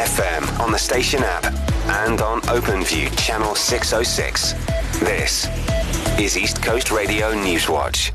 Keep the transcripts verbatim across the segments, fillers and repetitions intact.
F M, on the station app, and on OpenView channel six oh six. This is East Coast Radio Newswatch.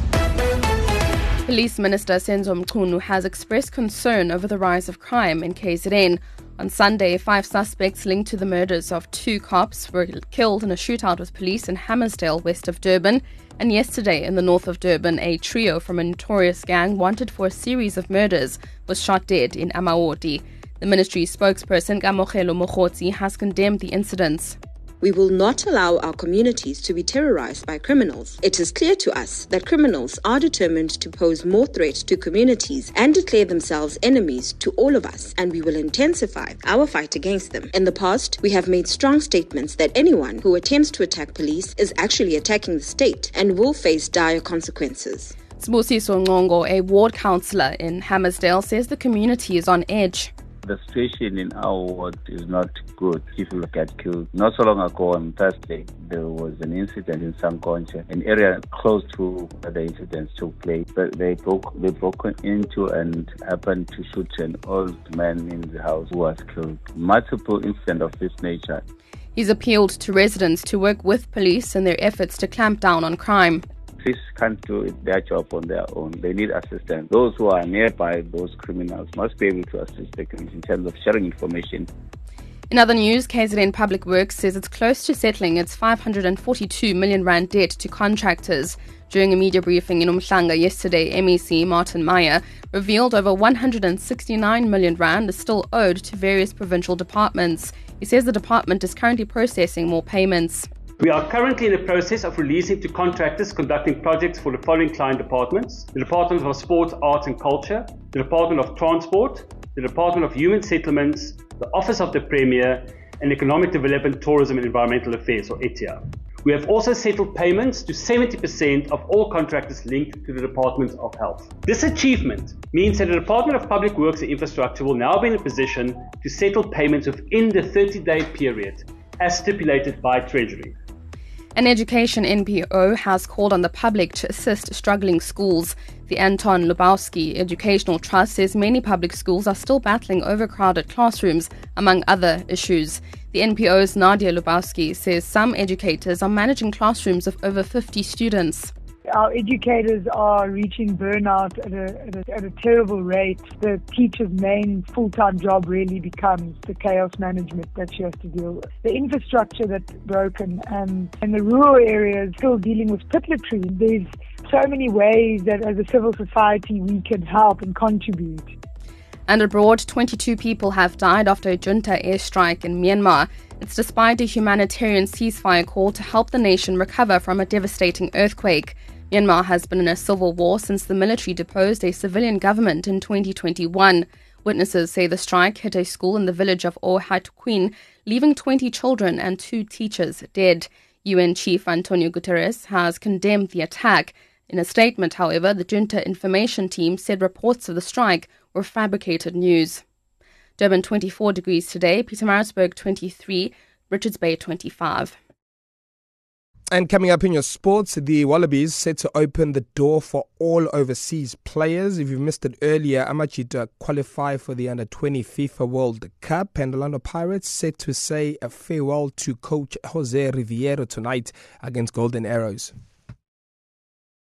Police Minister Senzo Mchunu has expressed concern over the rise of crime in K Z N. On Sunday, five suspects linked to the murders of two cops were killed in a shootout with police in Hammersdale, west of Durban. And yesterday, in the north of Durban, a trio from a notorious gang wanted for a series of murders was shot dead in Amaoti. The ministry spokesperson, Kamokhelo Mokgotsi, has condemned the incidents. We will not allow our communities to be terrorized by criminals. It is clear to us that criminals are determined to pose more threat to communities and declare themselves enemies to all of us, and we will intensify our fight against them. In the past, we have made strong statements that anyone who attempts to attack police is actually attacking the state and will face dire consequences. Sibusiso Ngongo, a ward councillor in Hammersdale, says the community is on edge. The situation in our ward is not good. People get killed. Not so long ago on Thursday, there was an incident in Sankonche, an area close to where the incidents took place. But they broke, they broke into and happened to shoot an old man in the house who was killed. Multiple incidents of this nature. He's appealed to residents to work with police in their efforts to clamp down on crime. Police can't do their job on their own. They need assistance. Those who are nearby those criminals must be able to assist the community in terms of sharing information. In other news, K Z N Public Works says it's close to settling its five hundred forty-two million rand debt to contractors. During a media briefing in Umhlanga yesterday, M E C Martin Meyer revealed over one hundred sixty-nine million rand is still owed to various provincial departments. He says the department is currently processing more payments. We are currently in the process of releasing to contractors conducting projects for the following client departments: the Department of Sport, Arts and Culture, the Department of Transport, the Department of Human Settlements, the Office of the Premier, and Economic Development, Tourism and Environmental Affairs, or E T I A. We have also settled payments to seventy percent of all contractors linked to the Department of Health. This achievement means that the Department of Public Works and Infrastructure will now be in a position to settle payments within the thirty-day period, as stipulated by Treasury. An education N P O has called on the public to assist struggling schools. The Anton Lubowski Educational Trust says many public schools are still battling overcrowded classrooms, among other issues. The N P O's Nadia Lubowski says some educators are managing classrooms of over fifty students. Our educators are reaching burnout at a, at a, at a terrible rate. The teacher's main full-time job really becomes the chaos management that she has to deal with. The infrastructure that's broken, and in the rural areas still dealing with pit latrine. There's so many ways that as a civil society we can help and contribute. And abroad, twenty-two people have died after a junta airstrike in Myanmar. It's despite a humanitarian ceasefire call to help the nation recover from a devastating earthquake. Myanmar has been in a civil war since the military deposed a civilian government in twenty twenty-one. Witnesses say the strike hit a school in the village of Ohatuquin, leaving twenty children and two teachers dead. U N Chief Antonio Guterres has condemned the attack. In a statement, however, the junta information team said reports of the strike were fabricated news. Durban twenty-four degrees today, Pietermaritzburg twenty-three, Richards Bay twenty-five. And coming up in your sports, the Wallabies set to open the door for all overseas players. If you missed it earlier, Amachita qualify for the under twenty FIFA World Cup, and the Orlando Pirates set to say a farewell to coach Jose Riviero tonight against Golden Arrows.